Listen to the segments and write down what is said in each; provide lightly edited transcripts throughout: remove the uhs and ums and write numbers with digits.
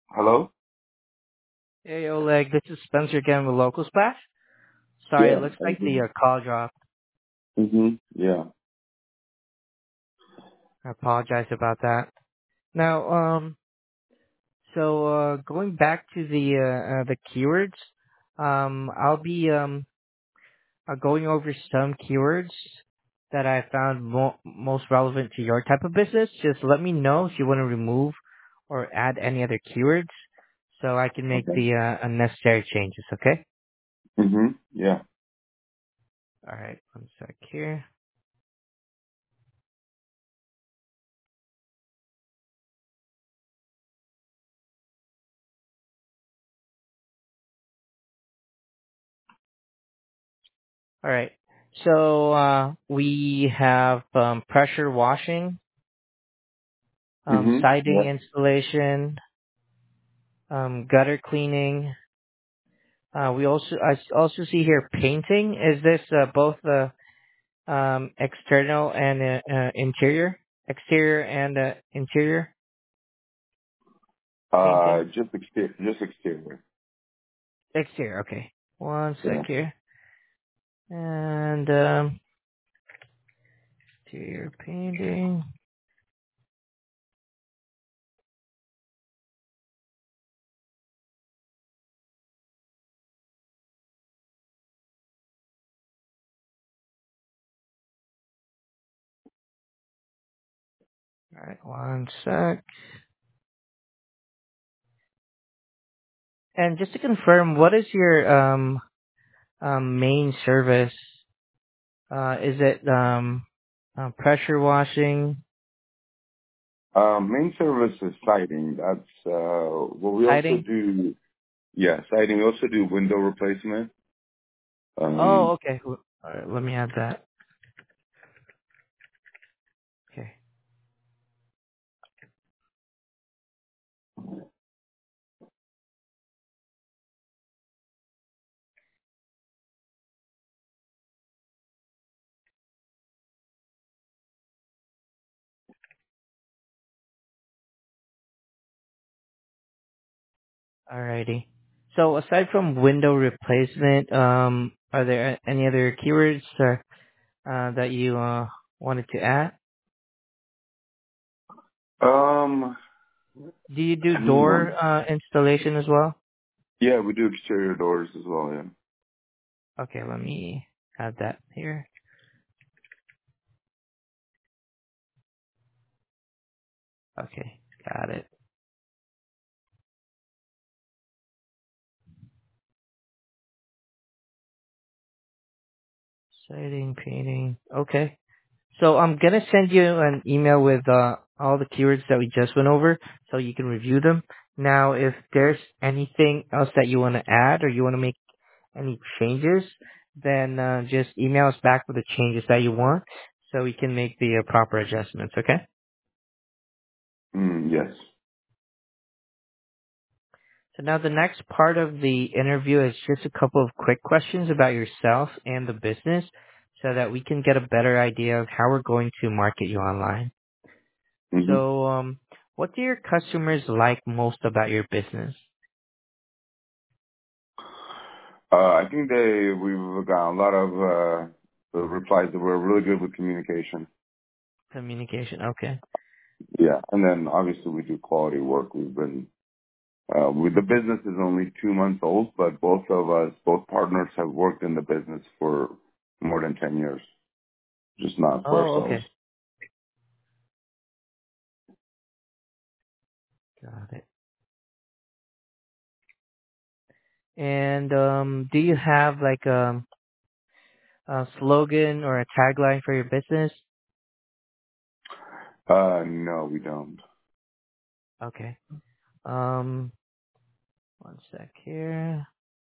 Hello? Hey Oleg, this is Spencer again with Local Splash. Sorry, it Yeah. looks like the call dropped. Yeah. I apologize about that. Now, going back to the keywords, I'll be going over some keywords that I found most relevant to your type of business. Just let me know if you want to remove or add any other keywords, so I can make Okay. the unnecessary changes. Okay? Yeah. All right, one sec here. All right. So we have pressure washing, siding Yeah. installation, gutter cleaning. I also see here painting. Is this both external and interior? Exterior and interior painting? Just exterior. Exterior. Okay. One Yeah. sec here. And interior painting. All right. One sec. And just to confirm, what is your main service? Is it pressure washing, Main service is siding. That's what we also siding? do. Yeah, siding. We also do window replacement. Oh, Um, okay. All right, let me add that. Okay. Alrighty. So aside from window replacement, are there any other keywords that you wanted to add? um, Do you do hang door on. installation as well? Yeah, we do exterior doors as well. Yeah. Okay, let me add that here. Okay, got it. Siding, painting. Okay. So I'm gonna send you an email with all the keywords that we just went over, so you can review them. Now, if there's anything else that you want to add or you want to make any changes, then just email us back with the changes that you want, so we can make the proper adjustments. Okay? Yes. So now the next part of the interview is just a couple of quick questions about yourself and the business, so that we can get a better idea of how we're going to market you online. hmm So, what do your customers like most about your business? I think we've got a lot of replies that we're really good with communication. Communication. Okay. Yeah, and then obviously we do quality work. The business is only 2 months old, but both partners have worked in the business for more than 10 years, just not for Oh, ourselves. okay. Got it. And do you have like a slogan or a tagline for your business? No, we don't. Okay. Um, one sec here.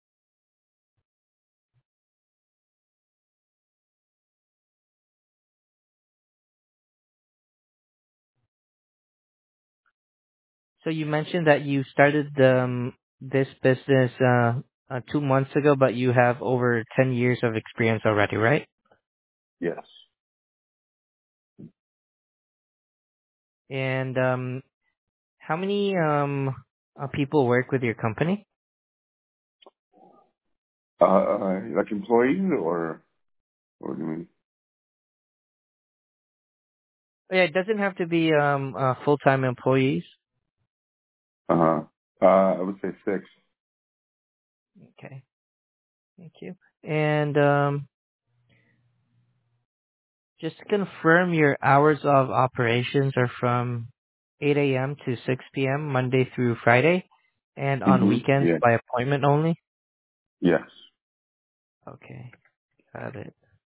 So you mentioned that you started this business 2 months ago, but you have over 10 years of experience already, right? Yes. And how many people work with your company? Like employees or what do you mean? Yeah, it doesn't have to be full-time employees. Uh-huh. I would say 6. Okay, thank you. And just to confirm, your hours of operations are from 8 a.m. to 6 p.m. Monday through Friday, and on Mm-hmm. weekends Yeah. by appointment only. Yes. Okay, got it.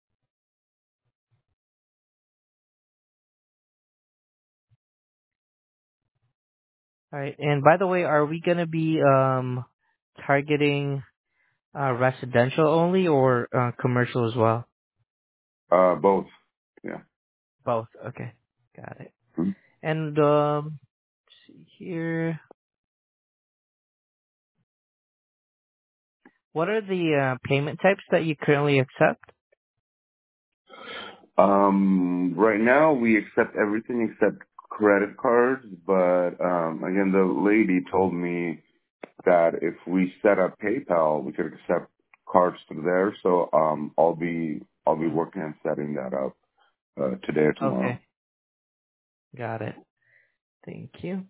All right. And by the way, are we gonna be targeting residential only or commercial as well? Both. Yeah. Both. Okay, got it. Hmm. And let's see here. What are the payment types that you currently accept? Right now we accept everything except credit cards, but again, the lady told me that if we set up PayPal, we could accept cards through there. So I'll be Mm, working on setting that up today or tomorrow. okay, got it. Thank you.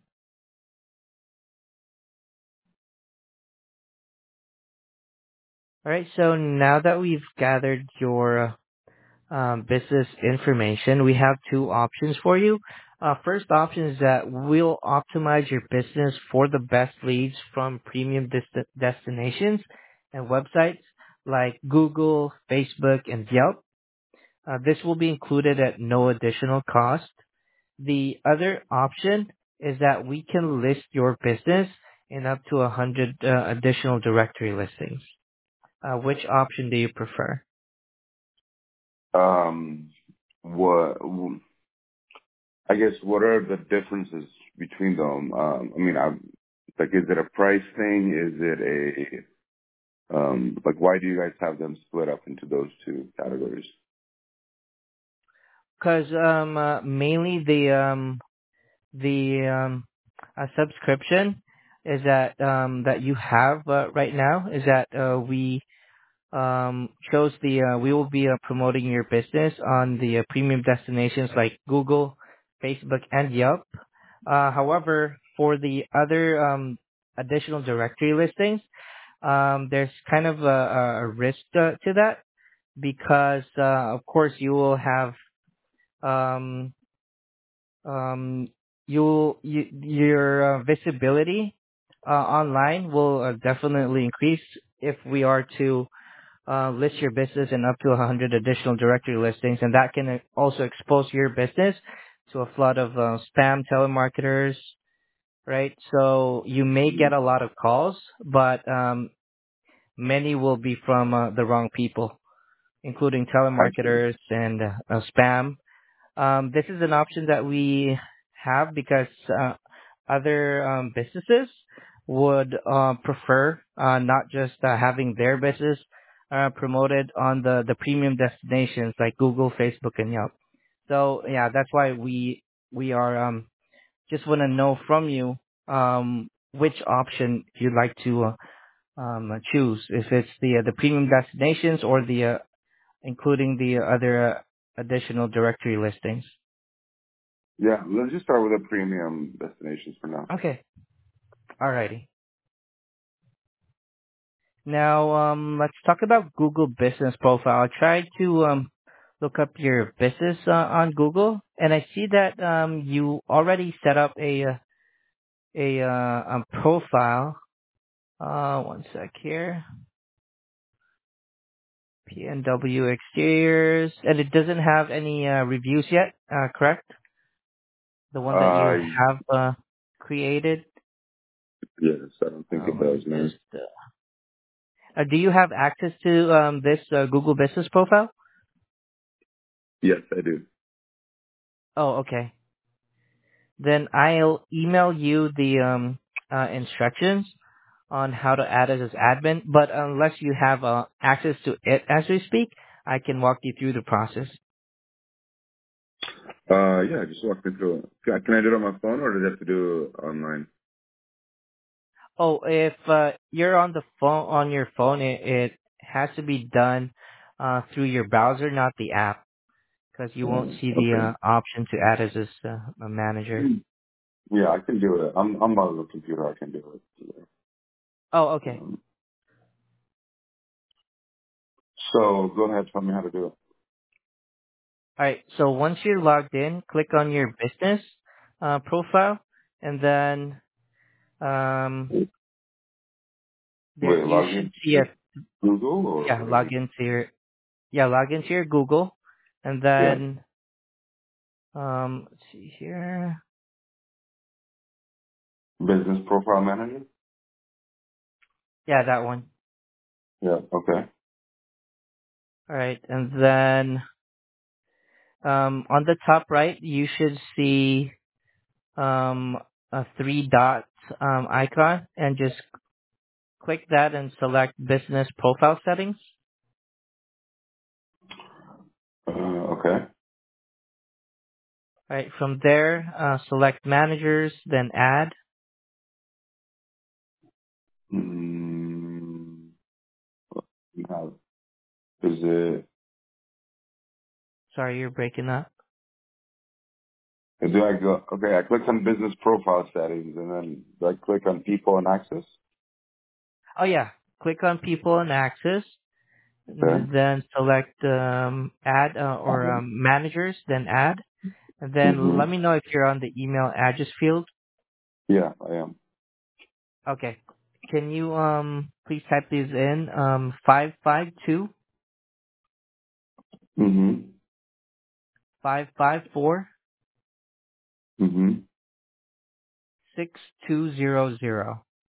All right. So now that we've gathered your business information, we have two options for you. First option is that we'll optimize your business for the best leads from premium destinations and websites like Google, Facebook, and Yelp. This will be included at no additional cost. The other option is that we can list your business in up to 100 additional directory listings. Which option do you prefer? Um, what I guess what are the differences between them? I mean, like, is it a price thing? Is it like, why do you guys have them split up into those two categories? Because mainly the subscription is that you have right now is that we shows we will be promoting your business on the premium destinations like Google, Facebook, and Yelp. However, for the other additional directory listings, there's kind of a risk to that because of course you will have um, um, your visibility online will definitely increase if we are to list your business in up to 100 additional directory listings, and that can also expose your business to a flood of spam telemarketers, right? So you may get a lot of calls, but many will be from the wrong people, including I see. telemarketers and spam. This is an option that we have because other businesses would prefer not just having their business promoted on the premium destinations like Google, Facebook, and Yelp. So yeah, that's why we are just want to know from you which option you'd like to choose, if it's the premium destinations or the including the other additional directory listings. Yeah, let's just start with the premium destinations for now. Okay. Alrighty. Now, let's talk about Google Business Profile. I tried to look up your business on Google, and I see that you already set up a profile. One sec here. PNW Exteriors, and it doesn't have any reviews yet. Correct? The one that you Uh, have created. yes, I don't think it Let does, me man. just. Do you have access to this Google Business Profile? Yes, I do. Oh, okay. Then I'll email you the instructions on how to add it as admin. But unless you have access to it as we speak, I can walk you through the process. Yeah, just walk me through it. Can I do it on my phone or does it have to do it online? Oh, if you're on the phone on your phone, it has to be done through your browser, not the app, because you won't see the Okay. option to add as a manager. Yeah, I can do it. I'm on the computer. I can do it. Oh, okay. Um, so go ahead. Tell me how to do it. All right. So once you're logged in, click on your business profile, and then there Wait, you log should in see a Google or yeah log into your log into your Google, and yeah, then let's see here. business profile manager. Yeah, that one. Yeah. Okay. All right, and then on the top right, you should see a three dot icon, and just click that and select business profile settings. Okay. All right, from there, select managers, then add. Mm, you have is it? Sorry, you're breaking up. Do I go? Okay, I click on business profile settings, and then do I click on people and access? Oh yeah, click on people and access, Okay. then select add or managers, then add. And then let me know if you're on the email address field. Yeah, I am. Okay. Can you please type these in? 552 Mhm. 554 Mhm. 6200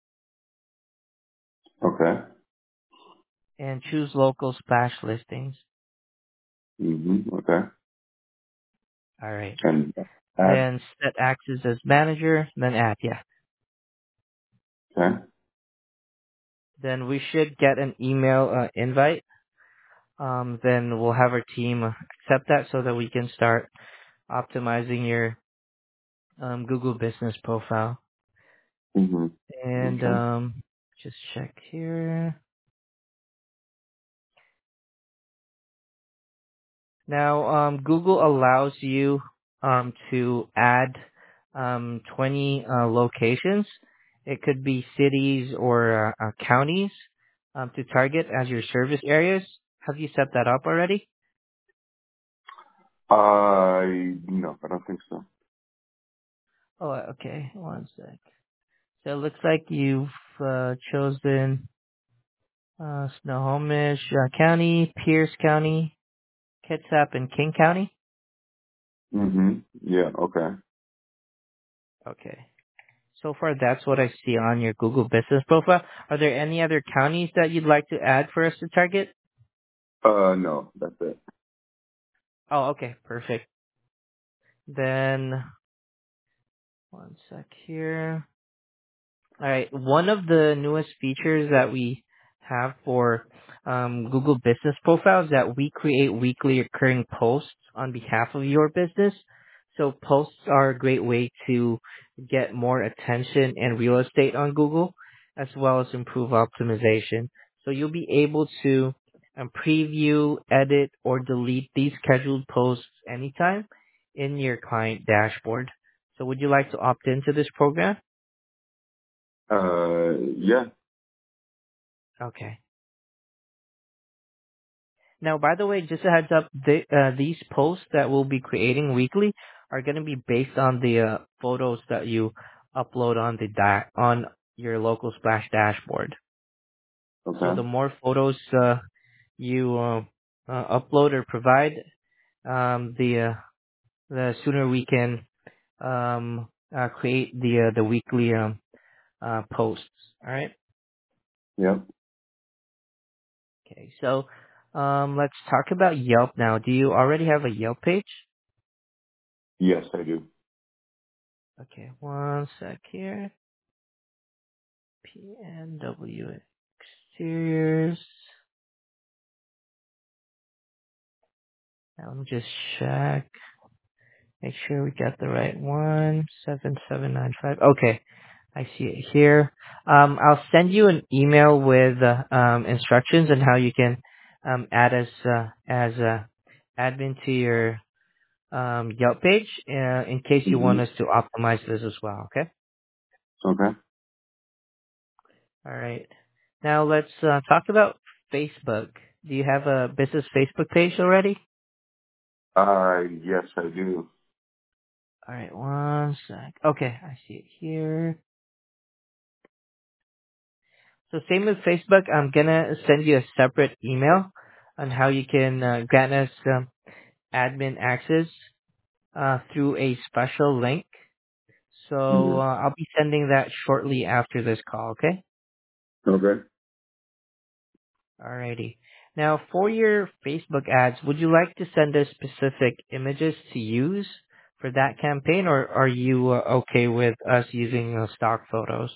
Okay. and choose local splash listings. Mhm. Okay. All right. And add. Then set access as manager, then add, yeah. Okay. Then we should get an email invite. Then we'll have our team accept that so that we can start optimizing your Google Business profile. Mhm. And Okay. just check here. Now, Google allows you to add 20 locations. It could be cities or counties to target as your service areas. Have you set that up already? No, I don't think so. Oh, okay. One sec. So it looks like you've chosen Snohomish County, Pierce County, Kitsap, and King County. Mhm. Yeah. Okay. Okay. So far, that's what I see on your Google Business profile. Are there any other counties that you'd like to add for us to target? No, that's it. Oh, okay, perfect. Then, one sec here. All right. One of the newest features that we have for Google Business Profiles that we create weekly recurring posts on behalf of your business. So posts are a great way to get more attention and real estate on Google, as well as improve optimization. So you'll be able to preview, edit, or delete these scheduled posts anytime in your client dashboard. So would you like to opt into this program? Yeah. Okay. Now, by the way, just a heads up, these posts that we'll be creating weekly are going to be based on the photos that you upload on the on your local Splash dashboard. So the Okay. more photos you upload or provide, the sooner we can create the weekly posts. All right. Yep. Okay. So let's talk about Yelp now. Do you already have a Yelp page? Yes, I do. Okay, one sec here. PNW Exteriors. Now let me just check. Make sure we got the right one. 7795. Okay. I see it here. I'll send you an email with instructions on how you can add us as a admin to your Yelp page in case you Hmm. want us to optimize this as well. Okay. Okay. All right. Now let's talk about Facebook. Do you have a business Facebook page already? Yes, I do. All right. One sec. Okay, I see it here. So same with Facebook. I'm gonna send you a separate email on how you can grant us admin access through a special link. So Hmm. I'll be sending that shortly after this call, okay? Okay. Alrighty. Now for your Facebook ads, would you like to send us specific images to use for that campaign, or are you okay with us using stock photos?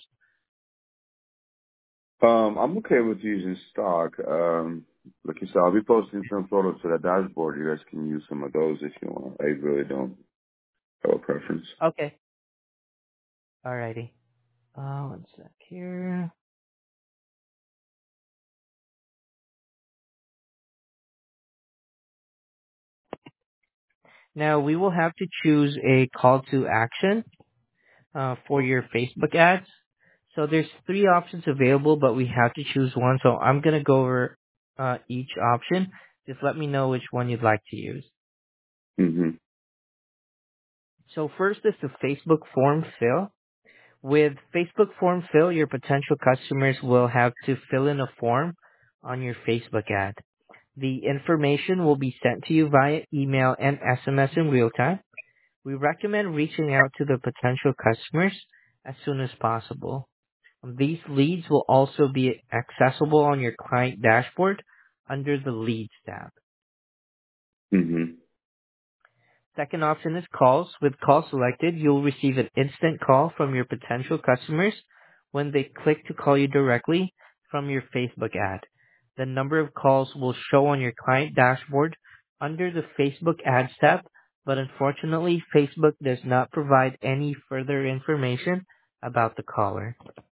I'm okay with using stock. Like you said, I'll be posting some photos to the dashboard. You guys can use some of those if you want. I really don't have a preference. Okay. Alrighty. One sec here. Now we will have to choose a call to action for your Facebook ads. So there's three options available, but we have to choose one. So I'm gonna go over each option. Just let me know which one you'd like to use. Hmm. So first is the Facebook form fill. With Facebook form fill, your potential customers will have to fill in a form on your Facebook ad. The information will be sent to you via email and SMS in real time. We recommend reaching out to the potential customers as soon as possible. These leads will also be accessible on your client dashboard under the Leads tab. Hmm. Second option is calls. With calls selected, you'll receive an instant call from your potential customers when they click to call you directly from your Facebook ad. The number of calls will show on your client dashboard under the Facebook Ads tab, but unfortunately, Facebook does not provide any further information about the caller.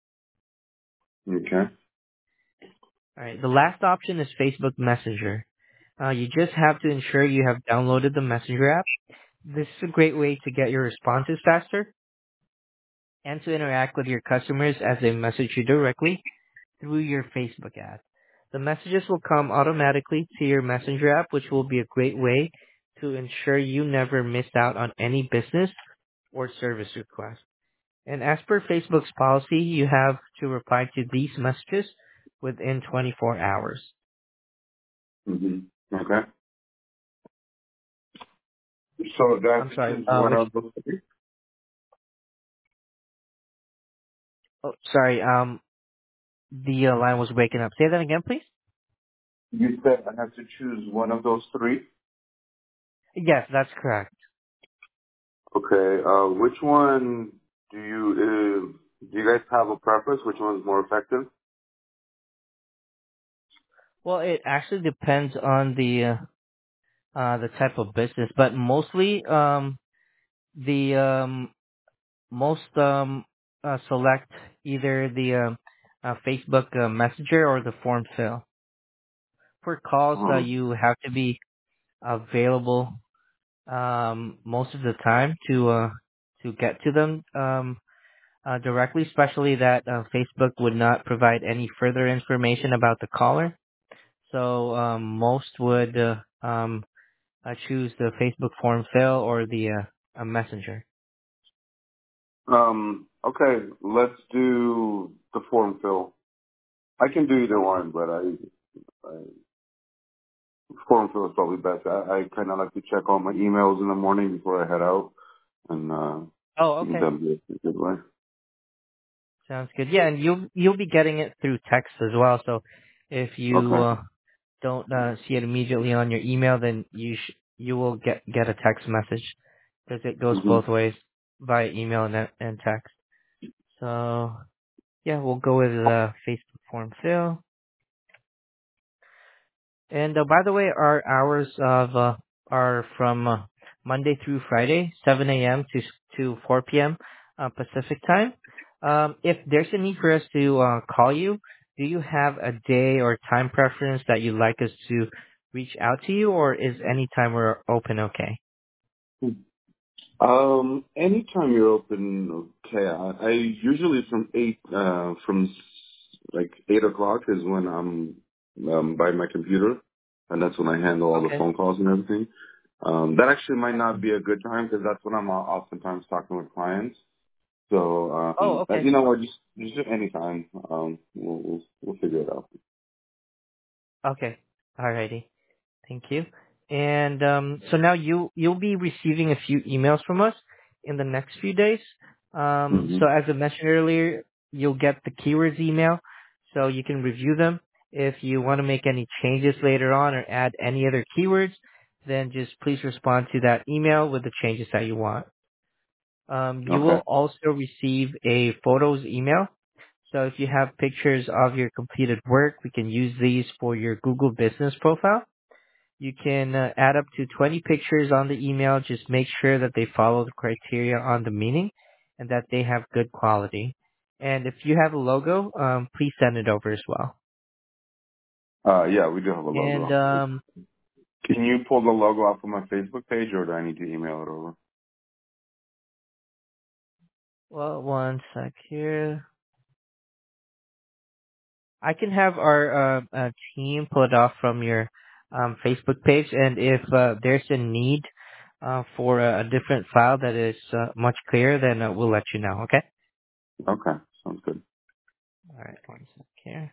Okay. All right. The last option is Facebook Messenger. You just have to ensure you have downloaded the Messenger app. This is a great way to get your responses faster and to interact with your customers as they message you directly through your Facebook ad. The messages will come automatically to your Messenger app, which will be a great way to ensure you never miss out on any business or service request. And as per Facebook's policy, you have to reply to these messages within 24 hours. Hmm. Okay. So do I have I'm to sorry, choose one which, of those three? oh, sorry, the line was breaking up. Say that again, please. You said I have to choose one of those three? Yes, that's correct. Okay. Which one do you guys have a preference? Which one's more effective? Well, it actually depends on the type of business, but mostly the most select either the Facebook Messenger or the form fill. For calls, Uh-huh. you have to be available most of the time to get to them directly, especially that Facebook would not provide any further information about the caller. So most would choose the Facebook form fill or the messenger. Okay, let's do the form fill. I can do either one, but I form fill is probably best. I kind of like to check all my emails in the morning before I head out, and Oh, okay. that'd be a good way. Sounds good. Yeah, and you'll be getting it through text as well. So if you Okay. don't see it immediately on your email, then you will get a text message because it goes Hmm. both ways via email and text. So yeah, we'll go with the Facebook form fill. And by the way, our hours of are from Monday through Friday, 7 a.m. to 4 p.m. Pacific time. If there's a need for us to call you, do you have a day or time preference that you'd like us to reach out to you, or is any time we're open okay? Anytime you're open, okay. I usually from like 8 o'clock is when I'm by my computer, and that's when I handle all the Okay. phone calls and everything. That actually might Okay. not be a good time because that's when I'm oftentimes talking with clients. So, Oh, okay. you know what? Just anytime. We'll figure it out. Okay. Alrighty. Thank you. And so now you'll be receiving a few emails from us in the next few days. Hmm. So as I mentioned earlier, you'll get the keywords email, so you can review them. If you want to make any changes later on or add any other keywords, then just please respond to that email with the changes that you want. You Okay. will also receive a photos email. So if you have pictures of your completed work, we can use these for your Google Business profile. You can add up to 20 pictures on the email. Just make sure that they follow the criteria on the meaning and that they have good quality. And if you have a logo, please send it over as well. Yeah, we do have a And logo. Can you pull the logo off of my Facebook page, or do I need to email it over? well, one sec here. I can have our team pull it off from your Facebook page, and if there's a need for a different file that is much clearer, then we'll let you know. Okay. Okay, sounds good. All right. One sec here.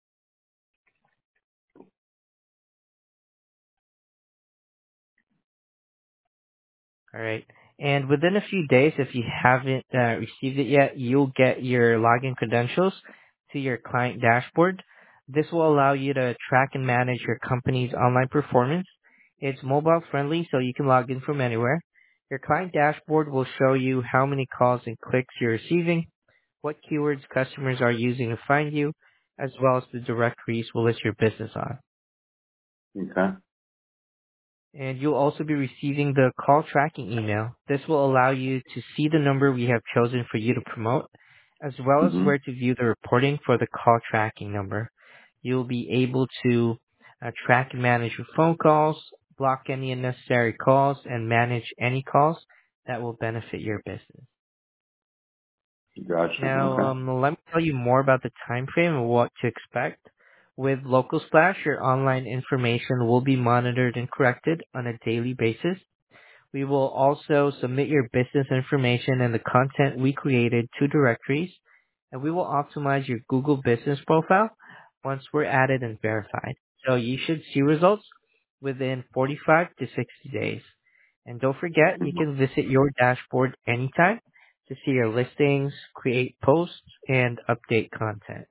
All right. And within a few days, if you haven't received it yet, you'll get your login credentials to your client dashboard. This will allow you to track and manage your company's online performance. It's mobile friendly, so you can log in from anywhere. Your client dashboard will show you how many calls and clicks you're receiving, what keywords customers are using to find you, as well as the directories will list your business on. Okay. And you'll also be receiving the call tracking email. This will allow you to see the number we have chosen for you to promote, as well as Hmm. where to view the reporting for the call tracking number. You'll be able to track and manage your phone calls, block any unnecessary calls, and manage any calls that will benefit your business. Gotcha. Now, Okay. let me tell you more about the time frame and what to expect. With Local Splash, your online information will be monitored and corrected on a daily basis. We will also submit your business information and the content we created to directories, and we will optimize your Google business profile once we're added and verified. So you should see results within 45 to 60 days. And don't forget, you Mhm. can visit your dashboard anytime to see your listings, create posts, and update content.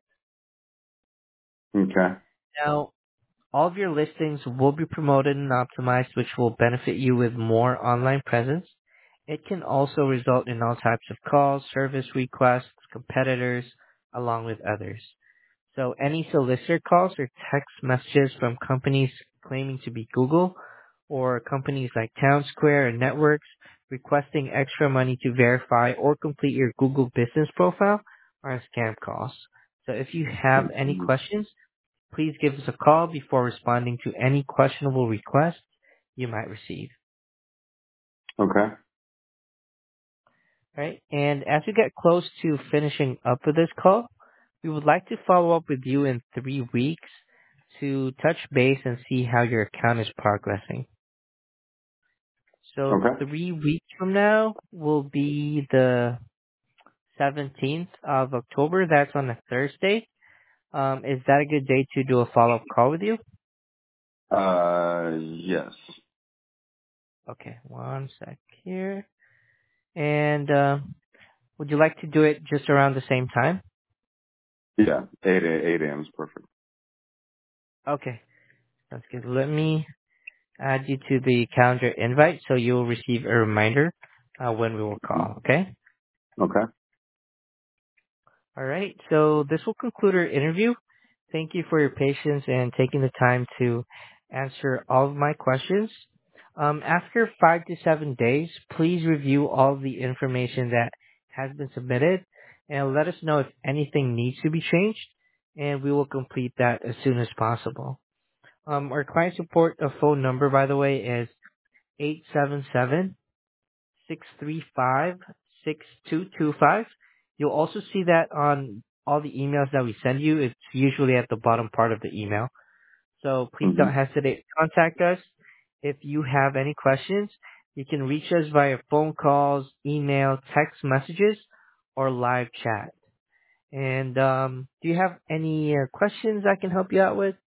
Okay. Now, all of your listings will be promoted and optimized, which will benefit you with more online presence. It can also result in all types of calls, service requests, competitors, along with others. So any solicitor calls or text messages from companies claiming to be Google or companies like Town Square and Networks requesting extra money to verify or complete your Google business profile are scam calls. So if you have any Mhm. questions, please give us a call before responding to any questionable requests you might receive. Okay. Right? And as we get close to finishing up with this call, we would like to follow up with you in 3 weeks to touch base and see how your account is progressing. So Okay. 3 weeks from now will be the 17th of October. That's on a Thursday. Is that a good day to do a follow-up call with you? Yes. Okay, one sec here. And would you like to do it just around the same time? Yeah. 8 a.m. is perfect. Okay, that's good. Let me add you to the calendar invite so you'll receive a reminder when we will Mhm. call, okay? Okay. All right, so this will conclude our interview. Thank you for your patience and taking the time to answer all of my questions. After 5 to 7 days, please review all the information that has been submitted. and let us know if anything needs to be changed, and we will complete that as soon as possible. Our client support phone number, by the way, is 877-635-6225. You'll also see that on all the emails that we send you. It's usually at the bottom part of the email. So please Mm-hmm. don't hesitate to contact us. If you have any questions, you can reach us via phone calls, email, text messages, or live chat. And do you have any questions I can help you out with?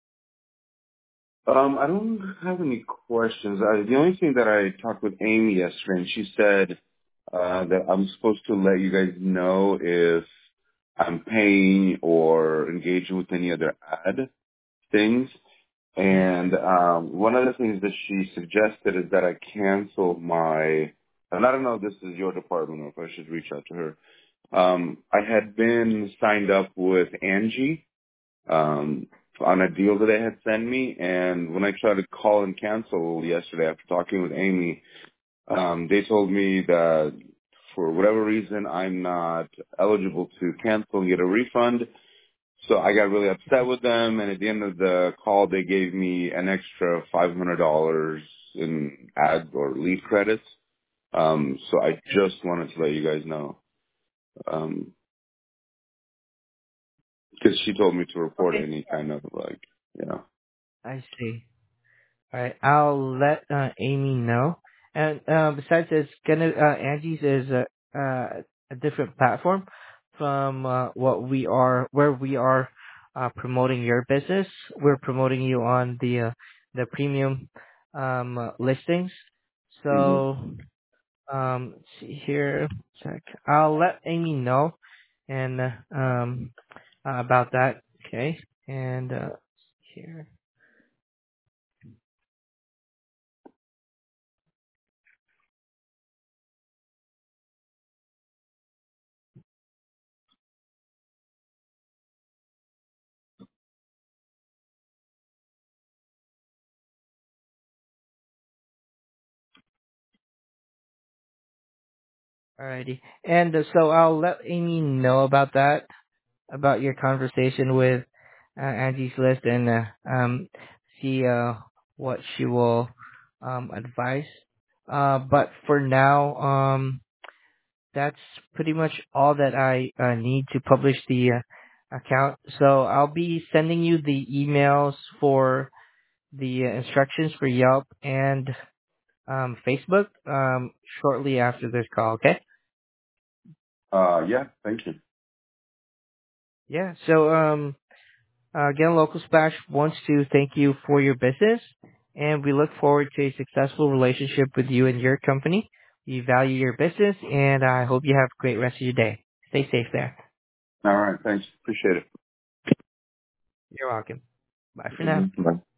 I don't have any questions. The only thing that I talked with Amy yesterday, and she said that I'm supposed to let you guys know if I'm paying or engaging with any other ad things. Mhm. And one of the things that she suggested is that I cancel my, and I don't know if this is your department or if I should reach out to her. I had been signed up with Angie on a deal that they had sent me, and when I tried to call and cancel yesterday after talking with Amy, they told me that for whatever reason I'm not eligible to cancel and get a refund. So I got really upset with them, and at the end of the call, they gave me an extra $500 in ad or lead credits. So I just wanted to let you guys know, because she told me to report Okay. any kind of I see. All right, I'll let Amy know. And besides, it's gonna Angie's is a different platform from where we are promoting your business. We're promoting you on the premium listings. hmm So let's see here. Check. I'll let Amy know and about that. Okay, and here. Alrighty. And so I'll let Amy know about that, about your conversation with Angie's List, and see what she will advise. But for now, that's pretty much all that I need to publish the account. So I'll be sending you the emails for the instructions for Yelp and Facebook shortly after this call. Okay. Yeah, thank you. Yeah. So again, Local Splash wants to thank you for your business, and we look forward to a successful relationship with you and your company. We value your business, and I hope you have a great rest of your day. Stay safe there. All right, thanks. Appreciate it. You're welcome. Bye for now. Bye.